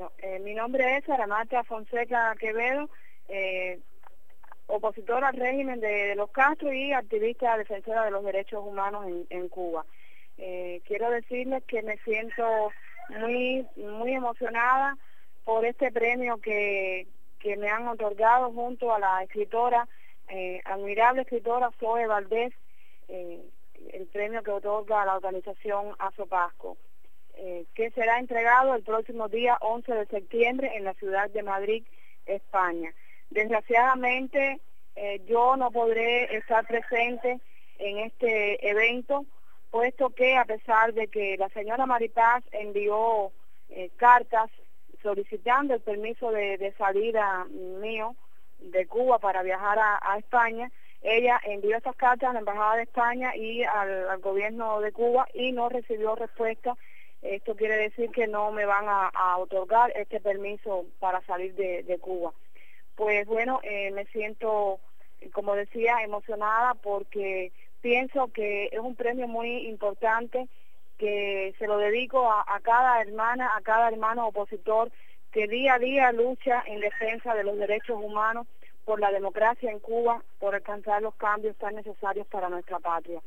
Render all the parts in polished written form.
Bueno, mi nombre es Sara Marta Fonseca Quevedo, opositora al régimen de los Castro y activista defensora de los derechos humanos en Cuba. Quiero decirles que me siento muy emocionada por este premio que me han otorgado junto a la escritora, admirable escritora Zoe Valdés, el premio que otorga la organización Azopasco, que será entregado el próximo día 11 de septiembre en la ciudad de Madrid, España. Desgraciadamente, yo no podré estar presente en este evento, puesto que a pesar de que la señora Maripaz envió cartas solicitando el permiso de salida mío de Cuba para viajar a España, ella envió esas cartas a la Embajada de España y al gobierno de Cuba y no recibió respuesta. Esto quiere decir que no me van a otorgar este permiso para salir de Cuba. Pues bueno, me siento, como decía, emocionada porque pienso que es un premio muy importante que se lo dedico a cada hermana, a cada hermano opositor que día a día lucha en defensa de los derechos humanos, por la democracia en Cuba, por alcanzar los cambios tan necesarios para nuestra patria.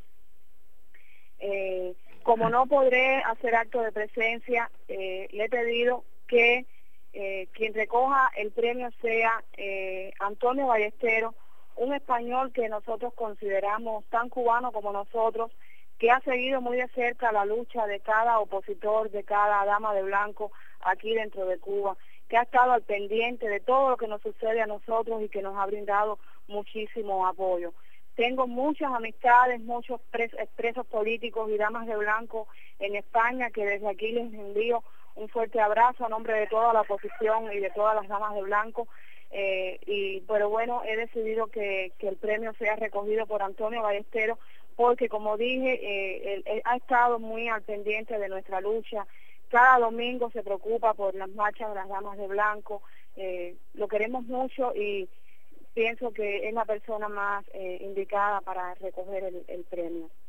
Como no podré hacer acto de presencia, le he pedido que quien recoja el premio sea Antonio Ballesteros, un español que nosotros consideramos tan cubano como nosotros, que ha seguido muy de cerca la lucha de cada opositor, de cada dama de blanco aquí dentro de Cuba, que ha estado al pendiente de todo lo que nos sucede a nosotros y que nos ha brindado muchísimo apoyo. Tengo muchas amistades, muchos presos políticos y damas de blanco en España, que desde aquí les envío un fuerte abrazo a nombre de toda la oposición y de todas las damas de blanco. Pero bueno, he decidido que el premio sea recogido por Antonio Ballesteros, porque como dije, él ha estado muy al pendiente de nuestra lucha. Cada domingo se preocupa por las marchas de las damas de blanco. Lo queremos mucho y pienso que es la persona más indicada para recoger el premio.